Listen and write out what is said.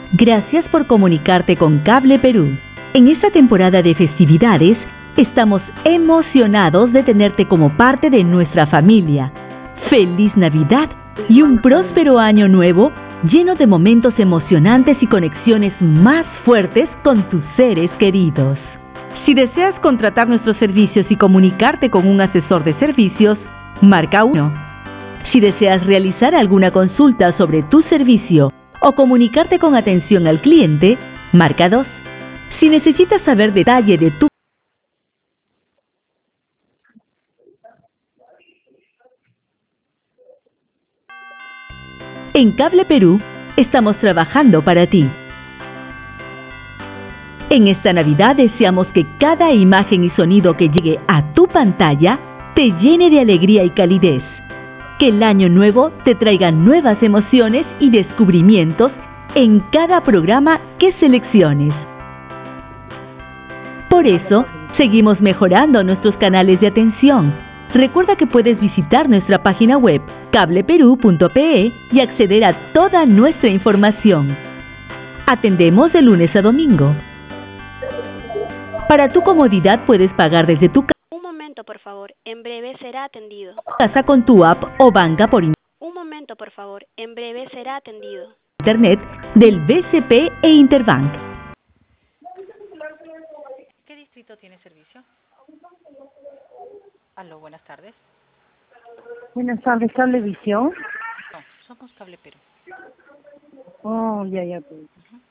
Gracias por comunicarte con Cable Perú. En esta temporada de festividades, estamos emocionados de tenerte como parte de nuestra familia. ¡Feliz Navidad y un próspero año nuevo lleno de momentos emocionantes y conexiones más fuertes con tus seres queridos! Si deseas contratar nuestros servicios y comunicarte con un asesor de servicios, marca 1. Si deseas realizar alguna consulta sobre tu servicio o comunicarte con atención al cliente, marca 2. Si necesitas saber detalle de tu... En Cable Perú, estamos trabajando para ti. En esta Navidad deseamos que cada imagen y sonido que llegue a tu pantalla te llene de alegría y calidez. Que el año nuevo te traiga nuevas emociones y descubrimientos en cada programa que selecciones. Por eso, seguimos mejorando nuestros canales de atención. Recuerda que puedes visitar nuestra página web cableperú.pe y acceder a toda nuestra información. Atendemos de lunes a domingo. Para tu comodidad puedes pagar desde tu Un momento, por favor. En breve será atendido. casa con tu app o banca por Un momento, por favor. En breve será atendido. internet del BCP e Interbank. ¿Qué distrito tiene servicio? Aló, buenas tardes. Buenas tardes, Cablevisión. No, somos Cable Perú. Oh, ya, pues.